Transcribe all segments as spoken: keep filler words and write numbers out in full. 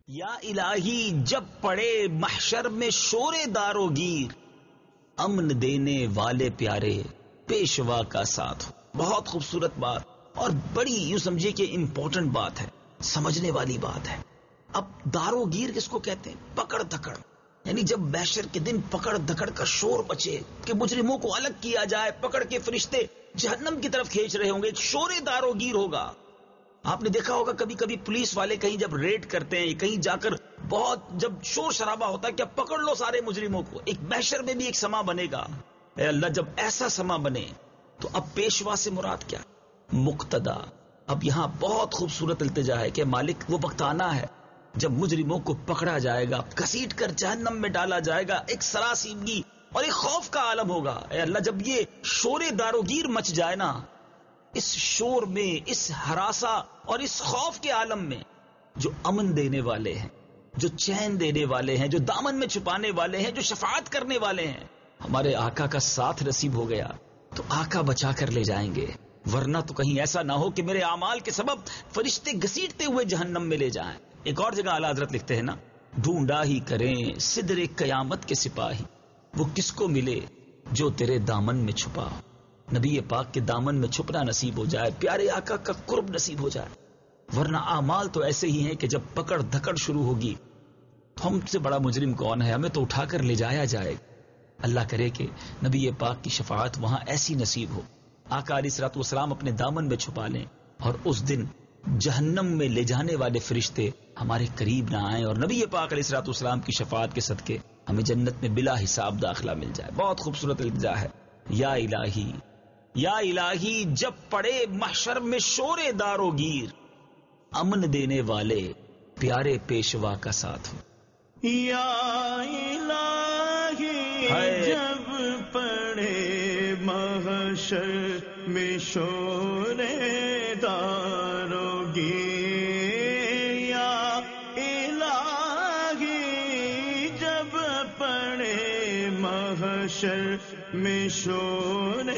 یا الہی جب پڑے محشر میں شور دارو گیر، امن دینے والے پیارے پیشوا کا ساتھ ہو۔ بہت خوبصورت بات اور بڑی یوں سمجھے کہ امپورٹنٹ بات ہے، سمجھنے والی بات ہے۔ اب دارو گیر کس کو کہتے ہیں؟ پکڑ دھکڑ، یعنی جب محشر کے دن پکڑ دھکڑ کا شور بچے کہ مجرموں کو الگ کیا جائے، پکڑ کے فرشتے جہنم کی طرف کھینچ رہے ہوں گے، ایک شور دارو گیر ہوگا۔ آپ نے دیکھا ہوگا کبھی کبھی پولیس والے کہیں جب ریڈ کرتے ہیں، کہیں جا کر بہت جب شور شرابہ ہوتا ہے کہ اب پکڑ لو سارے مجرموں کو، ایک محشر میں بھی ایک سما بنے گا۔ اے اللہ جب ایسا سما بنے تو اب پیشوا سے مراد کیا؟ مقتدا۔ اب یہاں بہت خوبصورت التجا ہے کہ مالک وہ وقت آنا ہے جب مجرموں کو پکڑا جائے گا، گھسیٹ کر جہنم میں ڈالا جائے گا، ایک سراسیمگی اور ایک خوف کا عالم ہوگا۔ اے اللہ جب یہ شور داروگیر مچ جائے نا، اس شور میں، اس ہراسا اور اس خوف کے عالم میں جو امن دینے والے ہیں، جو چین دینے والے ہیں، جو دامن میں چھپانے والے ہیں، جو شفاعت کرنے والے ہیں، ہمارے آقا کا ساتھ نصیب ہو گیا تو آقا بچا کر لے جائیں گے، ورنہ تو کہیں ایسا نہ ہو کہ میرے اعمال کے سبب فرشتے گھسیٹتے ہوئے جہنم میں لے جائیں۔ ایک اور جگہ اعلیٰ حضرت لکھتے ہیں نا، ڈھونڈا ہی کریں صدر قیامت کے سپاہی، وہ کس کو ملے جو تیرے دامن میں چھپا ہو۔ نبی پاک کے دامن میں چھپنا نصیب ہو جائے، پیارے آقا کا قرب نصیب ہو جائے، ورنہ اعمال تو ایسے ہی ہیں کہ جب پکڑ دھکڑ شروع ہوگی تو ہم سے بڑا مجرم کون ہے، ہمیں تو اٹھا کر لے جایا جائے۔ اللہ کرے کہ نبی پاک کی شفاعت وہاں ایسی نصیب ہو، آقا علیہ الصلوۃ والسلام اپنے دامن میں چھپا لیں اور اس دن جہنم میں لے جانے والے فرشتے ہمارے قریب نہ آئیں، اور نبی پاک علیہ الصلوۃ والسلام کی شفاعت کے صدقے ہمیں جنت میں بلا حساب داخلہ مل جائے۔ بہت خوبصورت التجا ہے، یا الہی یا الہی جب پڑے محشر میں شور دارو گیر، امن دینے والے پیارے پیشوا کا ساتھ ہو۔ یا الہی جب پڑے محشر میں شور دارو گیر، یا الہی جب پڑے محشر میں شور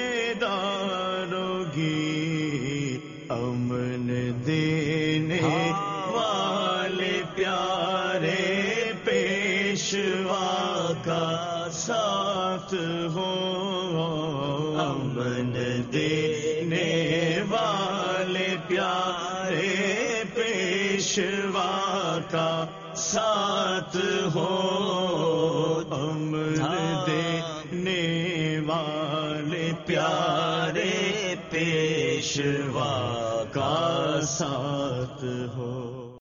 داروگی، امن دینے والے پیارے پیشوا کا ساتھ ہو، امن دینے والے پیارے پیشوا کا ساتھ ہو، امن دینے والے پیارے پیشوا کا ساتھ ہو۔